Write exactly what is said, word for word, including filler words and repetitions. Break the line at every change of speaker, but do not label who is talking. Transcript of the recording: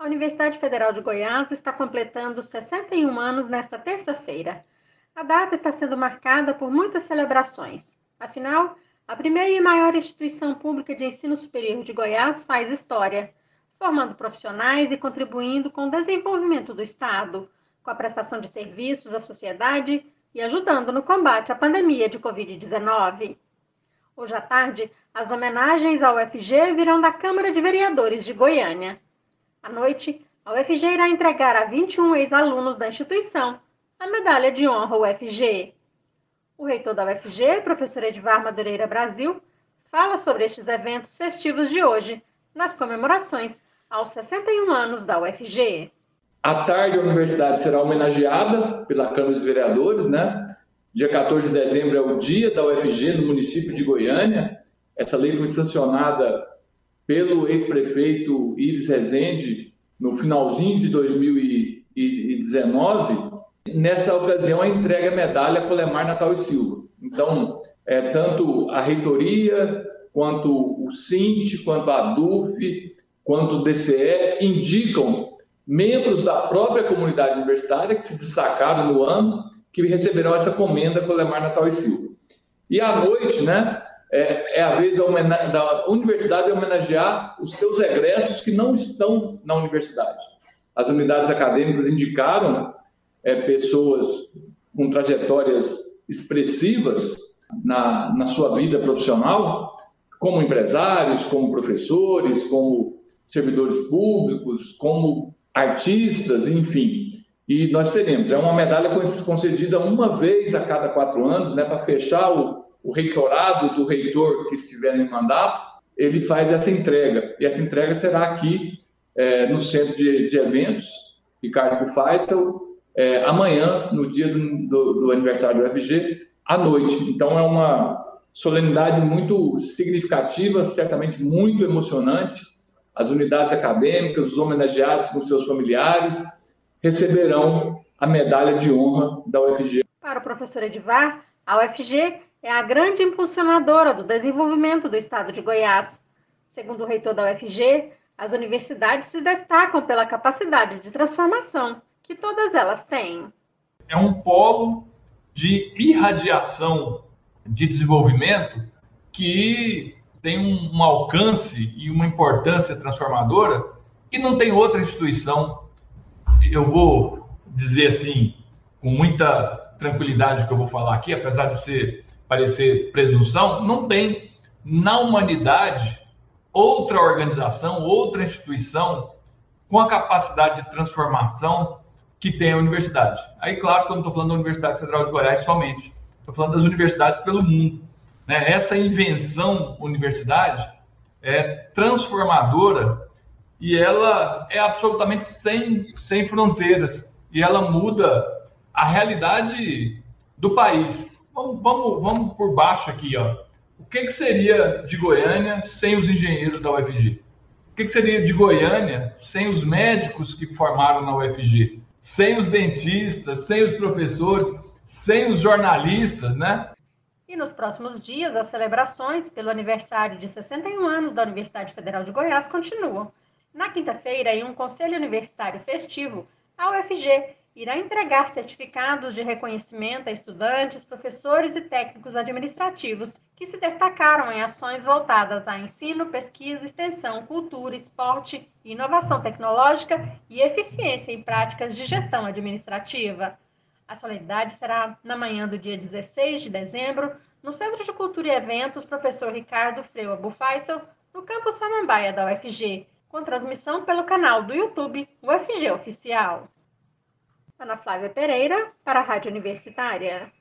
A Universidade Federal de Goiás está completando sessenta e um anos nesta terça-feira. A data está sendo marcada por muitas celebrações. Afinal, a primeira e maior instituição pública de ensino superior de Goiás faz história, formando profissionais e contribuindo com o desenvolvimento do Estado, com a prestação de serviços à sociedade e ajudando no combate à pandemia de covid dezenove. Hoje à tarde, as homenagens ao U F G virão da Câmara de Vereadores de Goiânia. À noite, a U F G irá entregar a vinte e um ex-alunos da instituição a medalha de honra U F G. O reitor da U F G, professor Edvar Madureira Brasil, fala sobre estes eventos festivos de hoje, nas comemorações aos sessenta e um anos da U F G.
À tarde, a universidade será homenageada pela Câmara de Vereadores, né? Dia quatorze de dezembro é o dia da U F G no município de Goiânia. Essa lei foi sancionada pelo ex-prefeito Iris Rezende no finalzinho de dois mil e dezenove. Nessa ocasião, a entrega a medalha Colemar Natal e Silva. Então, é, tanto a reitoria, quanto o Sint, quanto a ADUF, quanto o D C E indicam membros da própria comunidade universitária que se destacaram no ano, que receberão essa comenda Colemar Natal e Silva. E à noite, né, é, é a vez da, da universidade homenagear os seus egressos que não estão na universidade. As unidades acadêmicas indicaram é, pessoas com trajetórias expressivas na, na sua vida profissional, como empresários, como professores, como servidores públicos, como artistas, enfim. E nós teremos, é uma medalha concedida uma vez a cada quatro anos, né, para fechar o, o reitorado do reitor que estiver em mandato, ele faz essa entrega. E essa entrega será aqui é, no Centro de, de Eventos, Ricardo Bufaisel, é, amanhã, no dia do, do, do aniversário do U F G, à noite. Então é uma solenidade muito significativa, certamente muito emocionante. As unidades acadêmicas, os homenageados com seus familiares, receberão a medalha de honra da U F G.
Para o professor Edvar, a U F G é a grande impulsionadora do desenvolvimento do estado de Goiás. Segundo o reitor da U F G, as universidades se destacam pela capacidade de transformação que todas elas têm.
É um polo de irradiação de desenvolvimento que tem um, um alcance e uma importância transformadora que não tem outra instituição. Eu vou dizer assim, com muita tranquilidade o que eu vou falar aqui, apesar de ser, parecer presunção, não tem na humanidade outra organização, outra instituição com a capacidade de transformação que tem a universidade. Aí, claro que eu não estou falando da Universidade Federal de Goiás somente, estou falando das universidades pelo mundo. Né? Essa invenção universidade é transformadora e ela é absolutamente sem, sem fronteiras. E ela muda a realidade do país. Vamos, vamos, vamos por baixo aqui. Ó. O que, que seria de Goiânia sem os engenheiros da U F G? O que, que seria de Goiânia sem os médicos que formaram na U F G? Sem os dentistas, sem os professores, sem os jornalistas, né?
E nos próximos dias, as celebrações pelo aniversário de sessenta e um anos da Universidade Federal de Goiás continuam. Na quinta-feira, em um conselho universitário festivo, a U F G irá entregar certificados de reconhecimento a estudantes, professores e técnicos administrativos que se destacaram em ações voltadas a ensino, pesquisa, extensão, cultura, esporte, inovação tecnológica e eficiência em práticas de gestão administrativa. A solenidade será na manhã do dia dezesseis de dezembro, no Centro de Cultura e Eventos Professor Ricardo Freua Bufaisel, no campus Samambaia da U F G, com transmissão pelo canal do YouTube U F G Oficial. Ana Flávia Pereira, para a Rádio Universitária.